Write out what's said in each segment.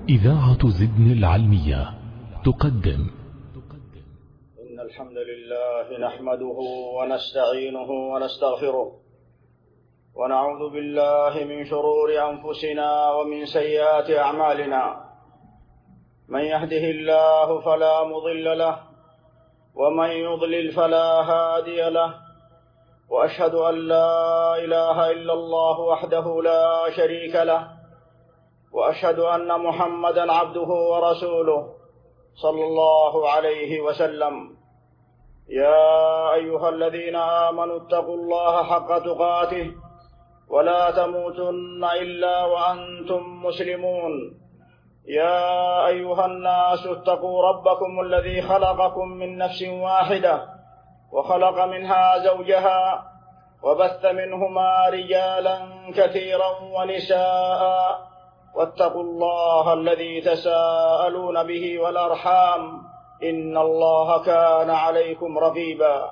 إذاعة زدن العلمية تقدم. إن الحمد لله نحمده ونستعينه ونستغفره ونعوذ بالله من شرور أنفسنا ومن سيئات أعمالنا. من يهده الله فلا مضل له ومن يضلل فلا هادي له، وأشهد أن لا إله إلا الله وحده لا شريك له، وأشهد أن محمدًا عبده ورسوله صلى الله عليه وسلم. يا أيها الذين آمنوا اتقوا الله حق تقاته ولا تموتن إلا وأنتم مسلمون. يا أيها الناس اتقوا ربكم الذي خلقكم من نفس واحدة وخلق منها زوجها وبث منهما رجالا كثيرا ونساء، واتقوا الله الذي تساءلون به والأرحام إن الله كان عليكم رقيبا.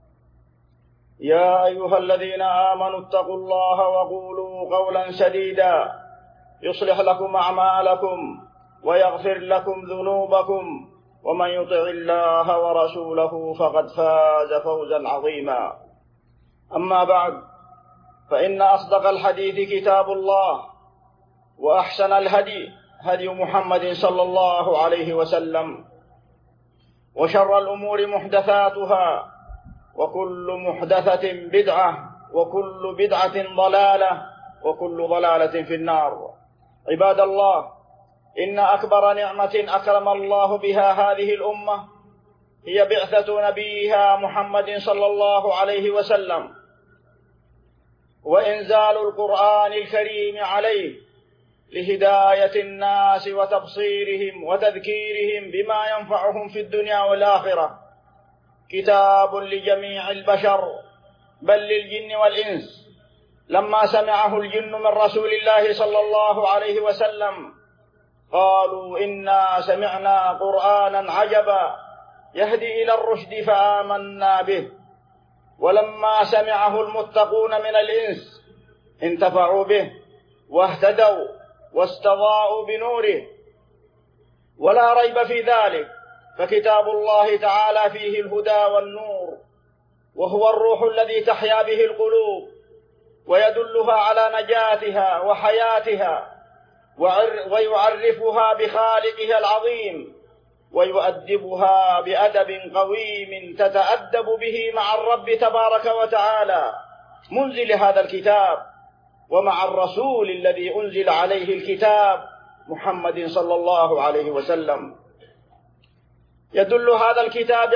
يا أيها الذين آمنوا اتقوا الله وقولوا قولا سديدا يصلح لكم أعمالكم ويغفر لكم ذنوبكم، ومن يطع الله ورسوله فقد فاز فوزا عظيما. أما بعد، فإن أصدق الحديث كتاب الله، وأحسن الهدي هدي محمد صلى الله عليه وسلم، وشر الأمور محدثاتها، وكل محدثة بدعة، وكل بدعة ضلالة، وكل ضلالة في النار. عباد الله، إن أكبر نعمة أكرم الله بها هذه الأمة هي بعثة نبيها محمد صلى الله عليه وسلم، وإنزال القرآن الكريم عليه لهداية الناس وتبصيرهم وتذكيرهم بما ينفعهم في الدنيا والآخرة. كتاب لجميع البشر بل للجن والإنس. لما سمعه الجن من رسول الله صلى الله عليه وسلم قالوا: إنا سمعنا قرآنا عجبا يهدي إلى الرشد فآمنا به. ولما سمعه المتقون من الإنس انتفعوا به واهتدوا واستضاءوا بنوره. ولا ريب في ذلك، فكتاب الله تعالى فيه الهدى والنور، وهو الروح الذي تحيا به القلوب ويدلها على نجاتها وحياتها، ويعرفها بخالقها العظيم، ويؤدبها بأدب قويم تتأدب به مع الرب تبارك وتعالى منزل هذا الكتاب، ومع الرسول الذي أنزل عليه الكتاب محمد صلى الله عليه وسلم. يدل هذا الكتاب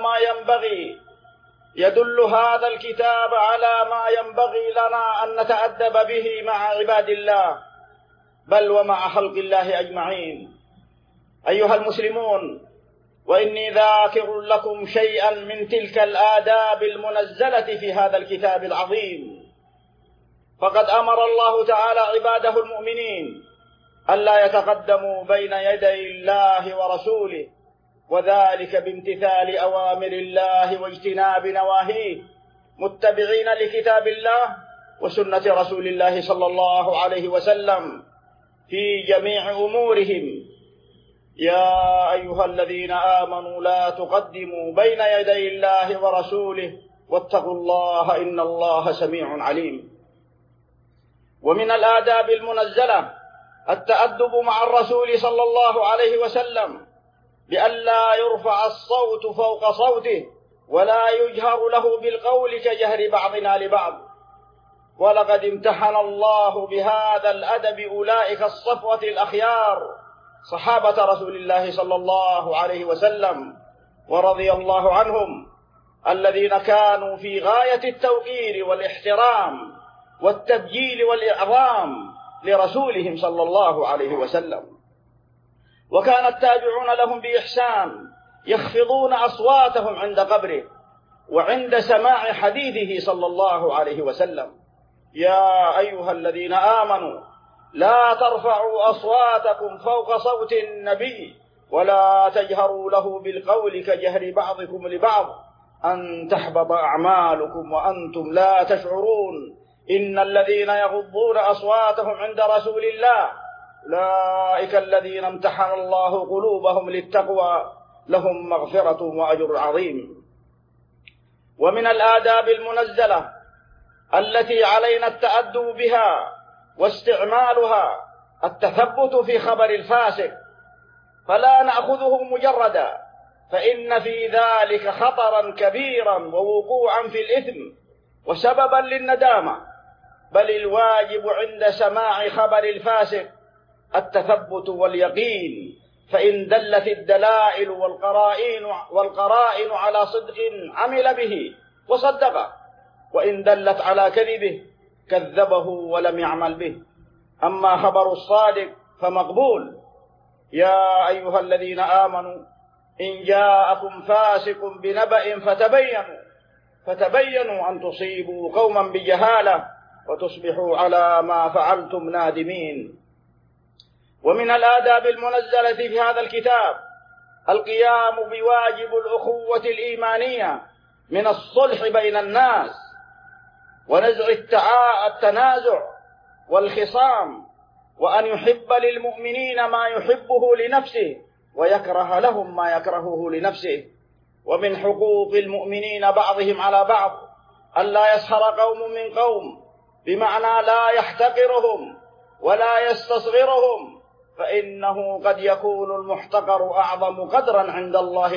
على ما ينبغي لنا أن نتأدب به مع عباد الله، بل ومع خلق الله أجمعين. أيها المسلمون، وإني ذاكر لكم شيئا من تلك الآداب المنزلة في هذا الكتاب العظيم. فقد أمر الله تعالى عباده المؤمنين ألا يتقدموا بين يدي الله ورسوله، وذلك بامتثال أوامر الله واجتناب نواهيه، متبعين لكتاب الله وسنة رسول الله صلى الله عليه وسلم في جميع أمورهم. يا أيها الذين آمنوا لا تقدموا بين يدي الله ورسوله واتقوا الله إن الله سميع عليم. ومن الآداب المنزلة التأدب مع الرسول صلى الله عليه وسلم بألا يرفع الصوت فوق صوته ولا يجهر له بالقول كجهر بعضنا لبعض. ولقد امتحن الله بهذا الأدب أولئك الصفوة الأخيار صحابة رسول الله صلى الله عليه وسلم ورضي الله عنهم، الذين كانوا في غاية التوقير والاحترام والتبجيل والإعظام لرسولهم صلى الله عليه وسلم. وكان التابعون لهم بإحسان يخفضون أصواتهم عند قبره وعند سماع حديثه صلى الله عليه وسلم. يا أيها الذين آمنوا لا ترفعوا أصواتكم فوق صوت النبي ولا تجهروا له بالقول كجهر بعضكم لبعض أن تحبط أعمالكم وأنتم لا تشعرون. إن الذين يغضون أصواتهم عند رسول الله أولئك الذين امتحن الله قلوبهم للتقوى لهم مغفرة وأجر عظيم. ومن الآداب المنزلة التي علينا التأدب بها واستعمالها التثبت في خبر الفاسق، فلا نأخذه مجردا، فإن في ذلك خطرا كبيرا ووقوعا في الإثم وسببا للندامة، بل الواجب عند سماع خبر الفاسق التثبت واليقين، فإن دلت الدلائل والقرائن على صدق عمل به وصدقه، وإن دلت على كذبه كذبه ولم يعمل به. أما خبر الصادق فمقبول. يا أيها الذين آمنوا إن جاءكم فاسق بنبأ فتبينوا أن تصيبوا قوما بجهالة وتصبحوا على ما فعلتم نادمين. ومن الآداب المنزلة في هذا الكتاب القيام بواجب الأخوة الإيمانية من الصلح بين الناس ونزع التنازع والخصام، وأن يحب للمؤمنين ما يحبه لنفسه ويكره لهم ما يكرهه لنفسه. ومن حقوق المؤمنين بعضهم على بعض أن لا يسخر قوم من قوم، بمعنى لا يحتقرهم ولا يستصغرهم، فإنه قد يكون المحتقر أعظم قدرا عند الله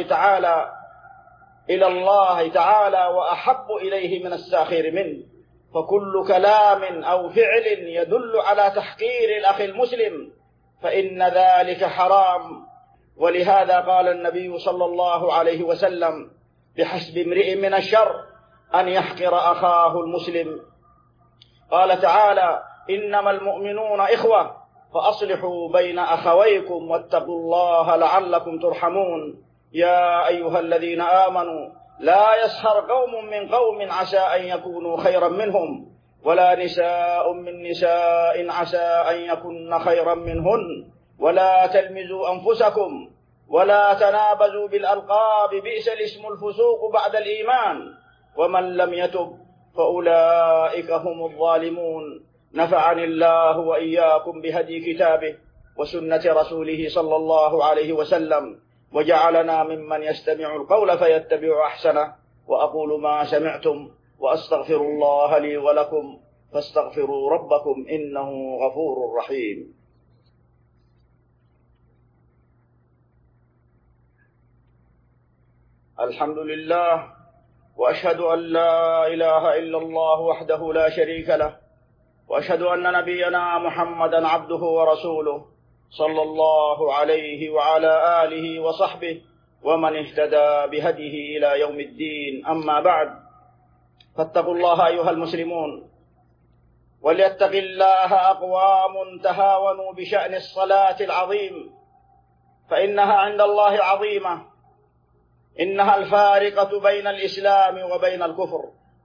تعالى وأحب إليه من الساخر منه. فكل كلام أو فعل يدل على تحقير الأخ المسلم فإن ذلك حرام. ولهذا قال النبي صلى الله عليه وسلم: بحسب امرئ من الشر أن يحقر أخاه المسلم. قال تعالى: إنما المؤمنون إخوة فأصلحوا بين أخويكم واتقوا الله لعلكم ترحمون. يا أيها الذين آمنوا لا يسخر قوم من قوم عسى أن يكونوا خيرا منهم، ولا نساء من نساء عسى أن يكن خيرا منهن، ولا تلمزوا أنفسكم ولا تنابزوا بالألقاب، بئس الاسم الفسوق بعد الإيمان، ومن لم يتب فأولئك هم الظالمون. نفعني الله وإياكم بهدي كتابه وسنة رسوله صلى الله عليه وسلم، وجعلنا ممن يستمع القول فيتبع أحسنه. وأقول ما سمعتم وأستغفر الله لي ولكم فاستغفروا ربكم إنه غفور رحيم. الحمد لله، وأشهد أن لا إله إلا الله وحده لا شريك له، وأشهد أن نبينا محمدا عبده ورسوله صلى الله عليه وعلى آله وصحبه ومن اهتدى بهديه إلى يوم الدين. أما بعد، فاتقوا الله أيها المسلمون، وليتق الله أقوام تهاونوا بشأن الصلاة العظيم، فإنها عند الله عظيمة، إنها الفارقة بين الإسلام وبين الكفر،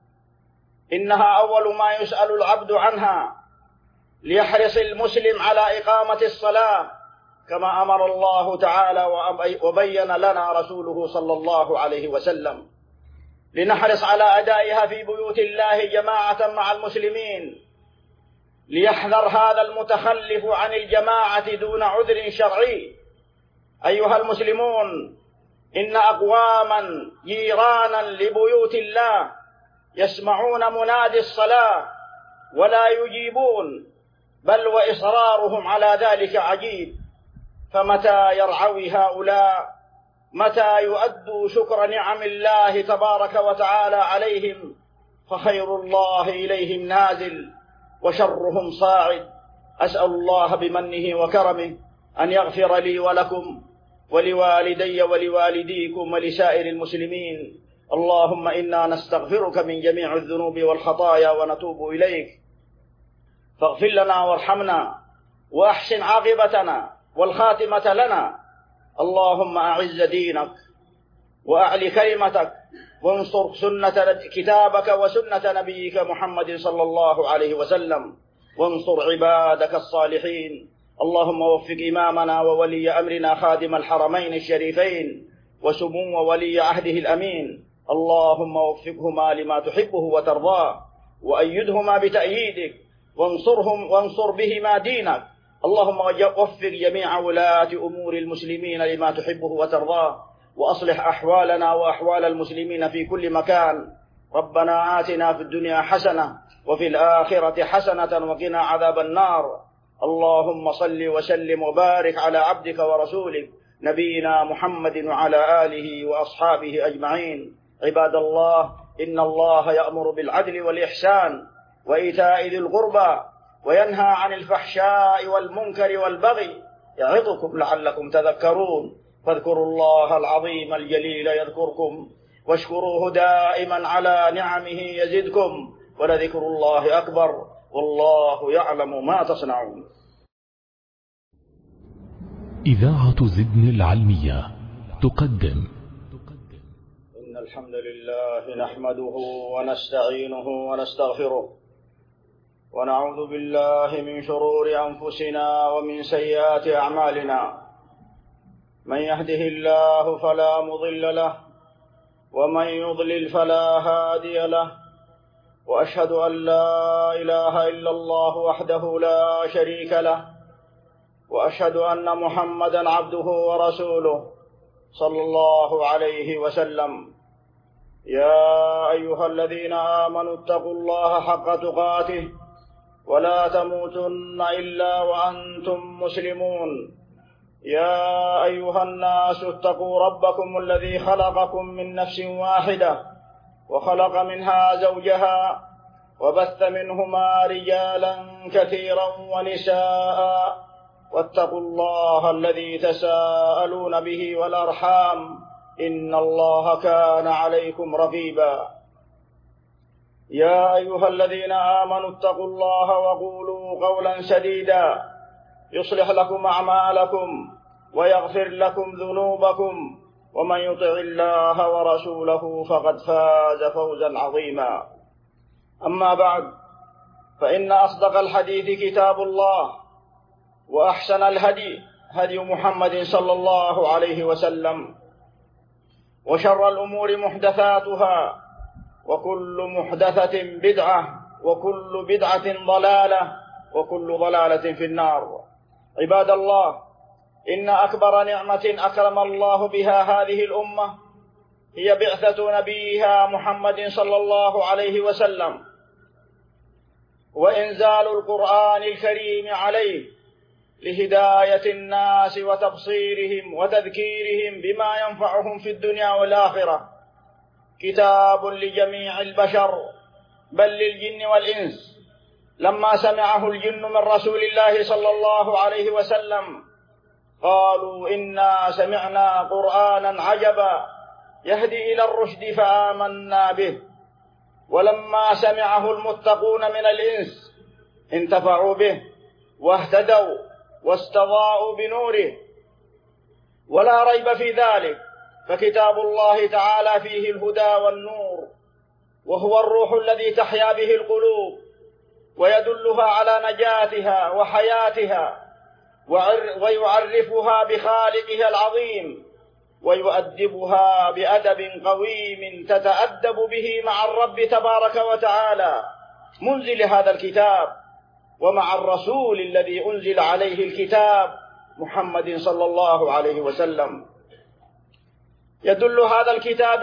إنها أول ما يسأل العبد عنها، ليحرص المسلم على إقامة الصلاة كما أمر الله تعالى وبين لنا رسوله صلى الله عليه وسلم، لنحرص على أدائها في بيوت الله جماعة مع المسلمين، ليحذر هذا المتخلف عن الجماعة دون عذر شرعي. أيها المسلمون، إن أقواما جيرانا لبيوت الله يسمعون منادي الصلاة ولا يجيبون، بل وإصرارهم على ذلك عجيب. فمتى يرعوي هؤلاء؟ متى يؤدوا شكر نعم الله تبارك وتعالى عليهم؟ فخير الله إليهم نازل وشرهم صاعد. أسأل الله بمنه وكرمه أن يغفر لي ولكم ولوالدي ولوالديكم ولسائر المسلمين. اللهم إنا نستغفرك من جميع الذنوب والخطايا ونتوب إليك، فاغفر لنا وارحمنا وأحسن عاقبتنا والخاتمة لنا. اللهم أعز دينك وأعلي كلمتك وانصر كتابك وسنة نبيك محمد صلى الله عليه وسلم، وانصر عبادك الصالحين. اللهم وفق إمامنا وولي أمرنا خادم الحرمين الشريفين وسمو ولي عهده الأمين، اللهم وفقهما لما تحبه وترضاه، وأيدهما بتأييدك، وانصر بهما دينك، اللهم وفق جميع ولاة أمور المسلمين لما تحبه وترضاه، وأصلح أحوالنا وأحوال المسلمين في كل مكان. ربنا آتنا في الدنيا حسنة وفي الآخرة حسنة وقنا عذاب النار. اللهم صل وسلم وبارك على عبدك ورسولك نبينا محمد وعلى آله وأصحابه أجمعين. عباد الله، إن الله يأمر بالعدل والإحسان وإيتاء ذي القربى وينهى عن الفحشاء والمنكر والبغي، يعظكم لعلكم تذكرون. فاذكروا الله العظيم الجليل يذكركم، واشكروه دائما على نعمه يزدكم، ولذكر الله أكبر، والله يعلم ما تصنعون. إذاعة زدن العلمية تقدم. إن الحمد لله نحمده ونستعينه ونستغفره، ونعوذ بالله من شرور أنفسنا ومن سيئات أعمالنا. من يهده الله فلا مضل له، ومن يضلل فلا هادي له، وأشهد أن لا إله إلا الله وحده لا شريك له، وأشهد أن محمدا عبده ورسوله صلى الله عليه وسلم. يا أيها الذين آمنوا اتقوا الله حق تقاته ولا تموتن إلا وأنتم مسلمون. يا أيها الناس اتقوا ربكم الذي خلقكم من نفس واحدة وخلق منها زوجها وبث منهما رجالا كثيرا ونساء، واتقوا الله الذي تساءلون به والأرحام، إن الله كان عليكم رقيبا. يا أيها الذين آمنوا اتقوا الله وقولوا قولا سديدا يصلح لكم أعمالكم ويغفر لكم ذنوبكم، ومن يطع الله ورسوله فقد فاز فوزا عظيما. أما بعد، فإن أصدق الحديث كتاب الله، وأحسن الهدي هدي محمد صلى الله عليه وسلم، وشر الأمور محدثاتها، وكل محدثة بدعة، وكل بدعة ضلالة، وكل ضلالة في النار. عباد الله، إن أكبر نعمة أكرم الله بها هذه الأمة هي بعثة نبيها محمد صلى الله عليه وسلم، وإنزال القرآن الكريم عليه لهداية الناس وتبصيرهم وتذكيرهم بما ينفعهم في الدنيا والآخرة. كتاب لجميع البشر، بل للجن والإنس. لما سمعه الجن من رسول الله صلى الله عليه وسلم قالوا: إنا سمعنا قرآنا عجبا يهدي إلى الرشد فآمنا به. ولما سمعه المتقون من الإنس انتفعوا به واهتدوا واستضاءوا بنوره. ولا ريب في ذلك، فكتاب الله تعالى فيه الهدى والنور، وهو الروح الذي تحيا به القلوب ويدلها على نجاتها وحياتها، ويعرفها بخالقها العظيم، ويؤدبها بأدب قويم تتأدب به مع الرب تبارك وتعالى منزل هذا الكتاب، ومع الرسول الذي أنزل عليه الكتاب محمد صلى الله عليه وسلم. يدل هذا الكتاب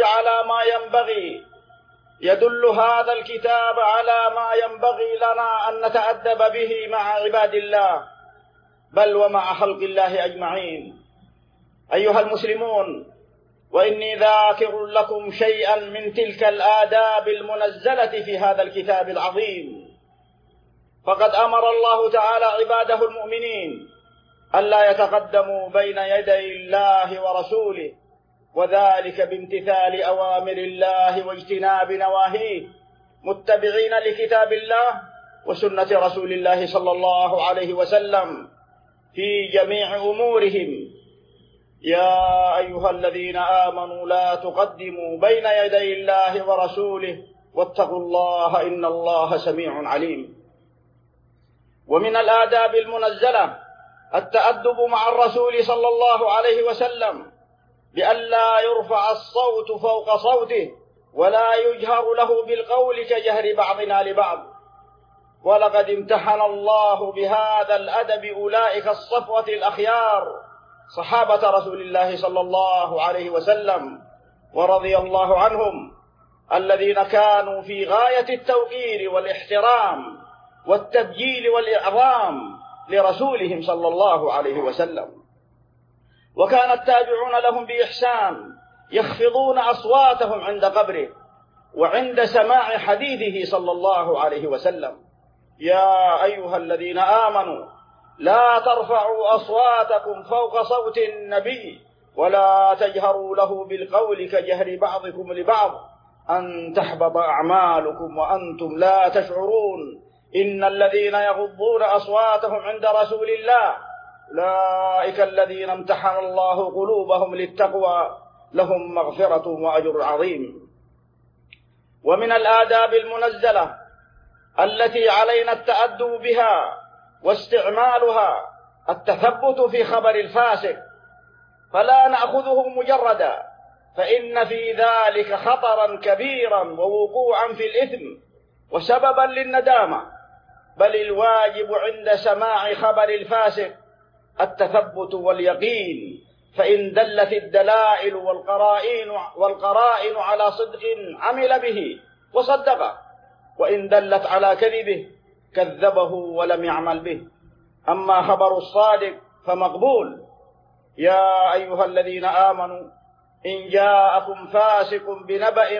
على ما ينبغي لنا أن نتأدب به مع عباد الله، بل ومع خلق الله أجمعين. أيها المسلمون، وإني ذاكر لكم شيئا من تلك الآداب المنزلة في هذا الكتاب العظيم. فقد أمر الله تعالى عباده المؤمنين ألا يتقدموا بين يدي الله ورسوله، وذلك بامتثال أوامر الله واجتناب نواهيه، متبعين لكتاب الله وسنة رسول الله صلى الله عليه وسلم في جميع أمورهم. يا أيها الذين آمنوا لا تقدموا بين يدي الله ورسوله واتقوا الله إن الله سميع عليم. ومن الآداب المنزلة التأدب مع الرسول صلى الله عليه وسلم بألا يرفع الصوت فوق صوته، ولا يجهر له بالقول كجهر بعضنا لبعض. ولقد امتحن الله بهذا الأدب أولئك الصفوة الأخيار صحابة رسول الله صلى الله عليه وسلم ورضي الله عنهم، الذين كانوا في غاية التوقير والاحترام والتبجيل والإعظام لرسولهم صلى الله عليه وسلم. وكان التابعون لهم بإحسان يخفضون أصواتهم عند قبره وعند سماع حديثه صلى الله عليه وسلم. يا أيها الذين آمنوا لا ترفعوا أصواتكم فوق صوت النبي ولا تجهروا له بالقول كجهر بعضكم لبعض أن تحبط أعمالكم وأنتم لا تشعرون إن الذين يغضون أصواتهم عند رسول الله أولئك الذين امتحن الله قلوبهم للتقوى لهم مغفرة وأجر عظيم. ومن الآداب المنزلة التي علينا التأدب بها واستعمالها التثبت في خبر الفاسق، فلا نأخذه مجردا، فإن في ذلك خطرا كبيرا ووقوعا في الإثم وسببا للندامة، بل الواجب عند سماع خبر الفاسق التثبت واليقين، فإن دلت الدلائل والقرائن على صدق عمل به وصدقه، وإن دلت على كذبه كذبه ولم يعمل به. أما خبر الصادق فمقبول. يا أيها الذين آمنوا إن جاءكم فاسق بنبأ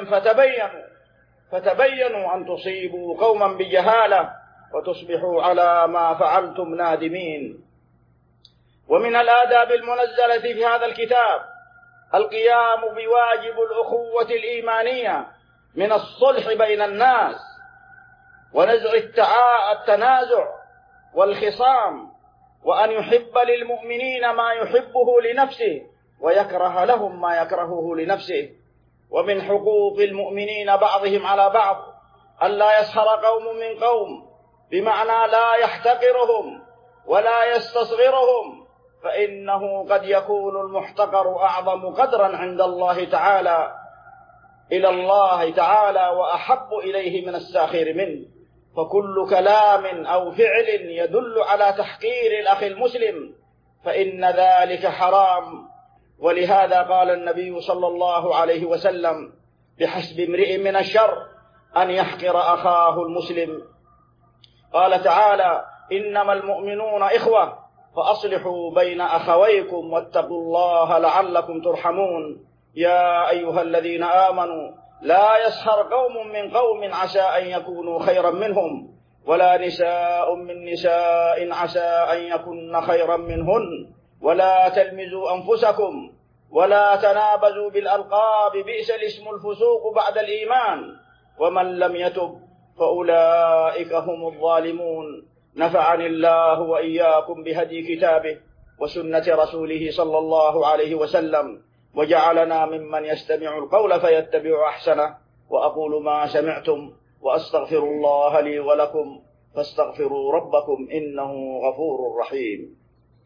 فتبينوا أن تصيبوا قوما بجهالة وتصبحوا على ما فعلتم نادمين. ومن الآداب المنزلة في هذا الكتاب القيام بواجب الأخوة الإيمانية من الصلح بين الناس ونزع التنازع والخصام، وأن يحب للمؤمنين ما يحبه لنفسه ويكره لهم ما يكرهه لنفسه. ومن حقوق المؤمنين بعضهم على بعض ألا يسخر قوم من قوم، بمعنى لا يحتقرهم ولا يستصغرهم، فإنه قد يكون المحتقر أعظم قدرا عند الله تعالى إلى الله تعالى وأحب إليه من الساخر منه. فكل كلام أو فعل يدل على تحقير الأخ المسلم فإن ذلك حرام. ولهذا قال النبي صلى الله عليه وسلم: بحسب امرئ من الشر أن يحقر أخاه المسلم. قال تعالى: إنما المؤمنون إخوة فأصلحوا بين أخويكم واتقوا الله لعلكم ترحمون. يا أيها الذين آمنوا لا يسخر قوم من قوم عسى أن يكونوا خيرا منهم ولا نساء من نساء عسى أن يكن خيرا منهن ولا تلمزوا أنفسكم ولا تنابزوا بالألقاب بئس الاسم الفسوق بعد الإيمان ومن لم يتب فأولئك هم الظالمون. نفعني الله وإياكم بهدي كتابه وسنة رسوله صلى الله عليه وسلم، وجعلنا ممن يستمع القول فيتبع أحسنه. وأقول ما سمعتم وأستغفر الله لي ولكم فاستغفروا ربكم إنه غفور رحيم.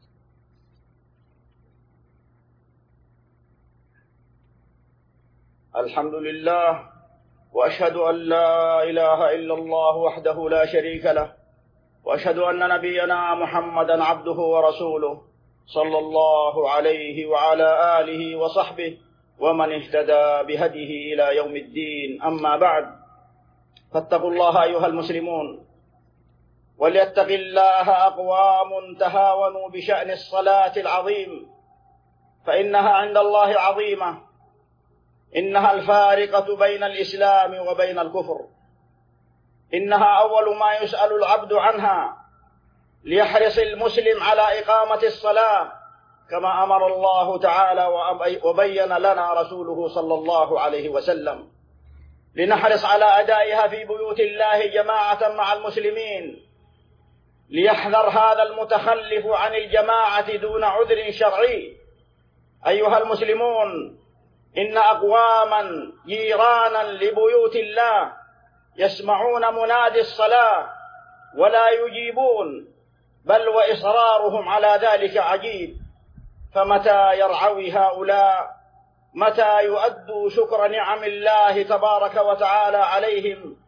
الحمد لله، وأشهد أن لا إله إلا الله وحده لا شريك له، وأشهد أن نبينا محمدا عبده ورسوله صلى الله عليه وعلى آله وصحبه ومن اهتدى بهديه إلى يوم الدين. أما بعد، فاتقوا الله أيها المسلمون، وليتق الله أقوام تهاونوا بشأن الصلاة العظيم، فإنها عند الله عظيمة، إنها الفارقة بين الإسلام وبين الكفر، إنها أول ما يسأل العبد عنها، ليحرص المسلم على إقامة الصلاة كما أمر الله تعالى وبين لنا رسوله صلى الله عليه وسلم، لنحرص على أدائها في بيوت الله جماعة مع المسلمين، ليحذر هذا المتخلف عن الجماعة دون عذر شرعي. أيها المسلمون، إن أقواما جيرانا لبيوت الله يسمعون منادي الصلاة ولا يجيبون، بل وإصرارهم على ذلك عجيب. فمتى يرعوي هؤلاء؟ متى يؤدوا شكر نعم الله تبارك وتعالى عليهم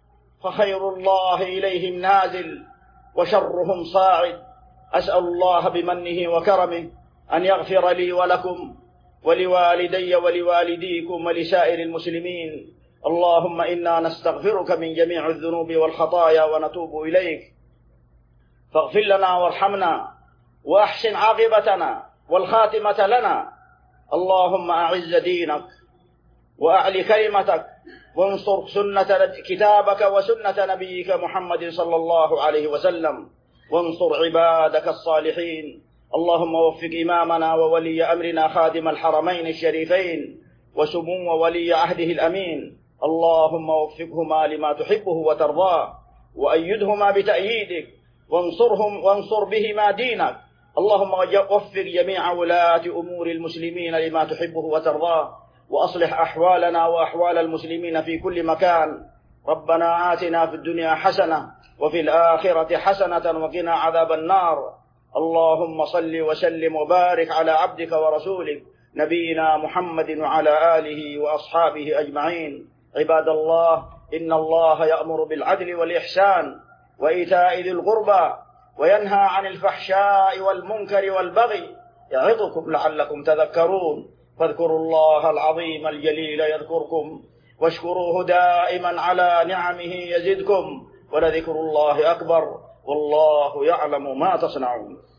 فخير الله إليهم نازل وشرهم صاعد. أسأل الله بمنه وكرمه أن يغفر لي ولكم ولوالدي ولوالديكم ولسائر المسلمين. اللهم إنا نستغفرك من جميع الذنوب والخطايا ونتوب إليك، فاغفر لنا وارحمنا وأحسن عاقبتنا والخاتمة لنا. اللهم أعز دينك وأعلي كلمتك وانصر كتابك وسنة نبيك محمد صلى الله عليه وسلم، وانصر عبادك الصالحين. اللهم وفق إمامنا وولي أمرنا خادم الحرمين الشريفين وسمو ولي عهده الأمين، اللهم وفقهما لما تحبه وترضاه، وأيدهما بتأييدك، وانصر بهما دينك. اللهم وفق جميع ولاة أمور المسلمين لما تحبه وترضاه، وأصلح أحوالنا وأحوال المسلمين في كل مكان. ربنا آتنا في الدنيا حسنة وفي الآخرة حسنة وقنا عذاب النار. اللهم صل وسلم وبارك على عبدك ورسولك نبينا محمد وعلى آله وأصحابه أجمعين. عباد الله، إن الله يأمر بالعدل والإحسان وإيتاء ذي القربى وينهى عن الفحشاء والمنكر والبغي، يعظكم لعلكم تذكرون. فاذكروا الله العظيم الجليل يذكركم، واشكروه دائما على نعمه يزدكم، ولذكر الله أكبر، والله يعلم ما تصنعون.